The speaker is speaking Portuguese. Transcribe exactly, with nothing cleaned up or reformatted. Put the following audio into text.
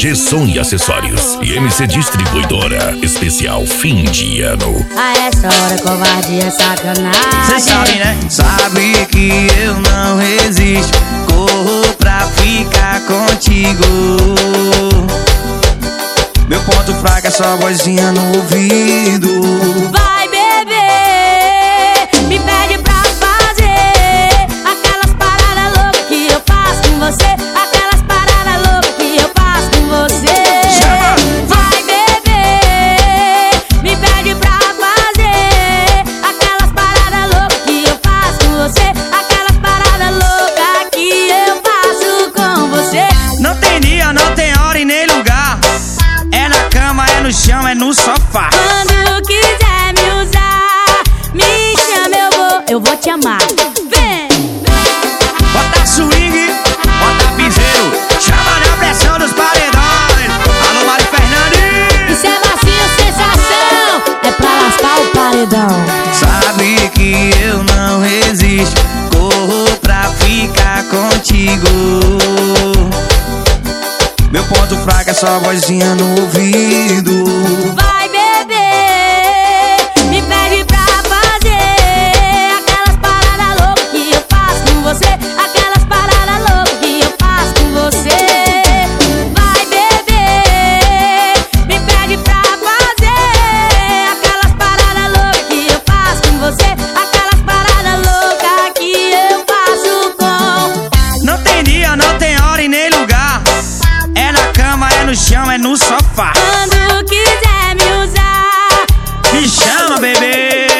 G-Som e Acessórios e M C Distribuidora. Especial fim de ano. A essa hora covardia é sacanagem. Cê sabe, né? Sabe que eu não resisto. Corro pra ficar contigo. Meu ponto fraco é só vozinha no ouvido. Vai beber, me pede pra fazer aquelas paradas loucas que eu faço com você. Aquelas paradas loucas que eu faço com você. Vai beber, me pede pra fazer aquelas paradas loucas que eu faço com você. Aquelas paradas loucas que eu faço com você. Não tem dia, não tem hora e nem lugar. É na cama, é no chão, é no sofá. Quando quiser me usar, me chama, eu vou, eu vou te amar. Vem! Bota swing, bota piseiro, chama na pressão dos paredões. Alô, Mari Fernandes. Isso é macio, sensação, é pra lascar o paredão. Sabe que eu não resisto. Corro pra ficar contigo. Meu ponto fraco é só vozinha no ouvido. Vai beber, me pede pra fazer aquelas paradas loucas que eu faço com você. Aquelas paradas loucas que eu faço com você. Vai beber, me pede pra fazer aquelas paradas loucas que eu faço com você. Aquelas paradas loucas que eu faço com. Não tem dia, não tem hora e nem lugar. É na cama, é no chão, é no sofá. Quando quiser me usar, me chama, bebê.